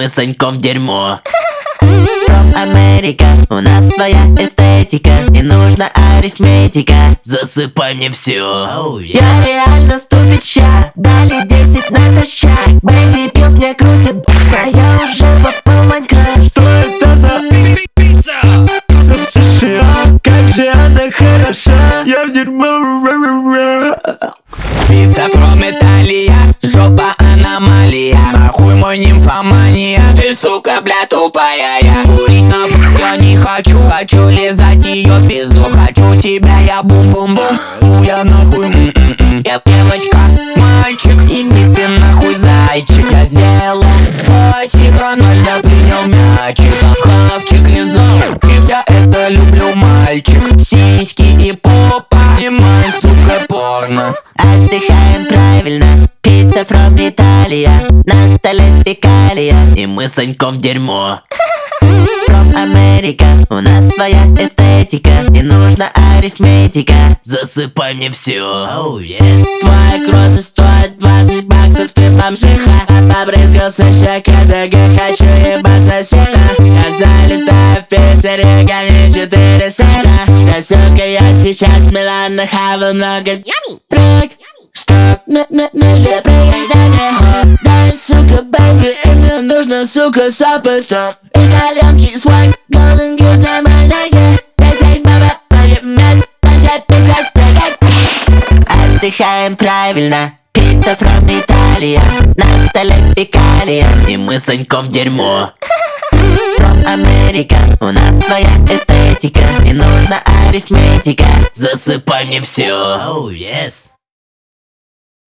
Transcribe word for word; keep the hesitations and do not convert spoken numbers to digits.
мы с Саньком дерьмо. From America, у нас своя эстетика, не нужна арифметика. Засыпай мне все. oh, yeah. Я реально ступит ща, дали десять натощак. Бэйби Пилс мне крутит, а я уже попал в Майнкрафт. Что это за пицца? From США, как же она хороша. Я в дерьмо. Пицца from Италия, жопа аномалия. Нахуй мой нимфомания, ты сука, бля, тупая я. Курить на б*** я не хочу, хочу лизать ее пизду. Хочу тебя, я бум-бум-бум, у я нахуй м-м-м. Я девочка, мальчик, иди ты нахуй, зайчик. Я сделал пасик, Рональдо принял мячик. Хавчик и зайчик, я это люблю, мальчик. Сиськи и попа, снимай, сука, порно. Отдыхаем правильно, пицца from Italia, на столе фекалия, и мы с Саньком дерьмо. From America, у нас своя эстетика, не нужна арифметика. Засыпай мне все. oh, yeah. Твоя кросса стоит двадцать баксов, ты бомжиха. Побрызгался щека, ДГ, хочу ебаться сильно. Я залетаю в Питере, гони четыре сыра. Да сука, я сейчас в Милан нахавал много. Прыг, стоп, ниже прыгай, да не хоп. Дай, сука, бэйби, и мне нужно, сука, с опытом. Итальянский свайп, golden goose на моей ноге. Десять баба, погибнет, кончай пицца стегать. Отдыхаем правильно, пицца from Italia, на столе фекалия, и мы с Саньком дерьмо. From America, у нас своя эстетика, не нужна арифметика. Засыпай мне все. oh, yes.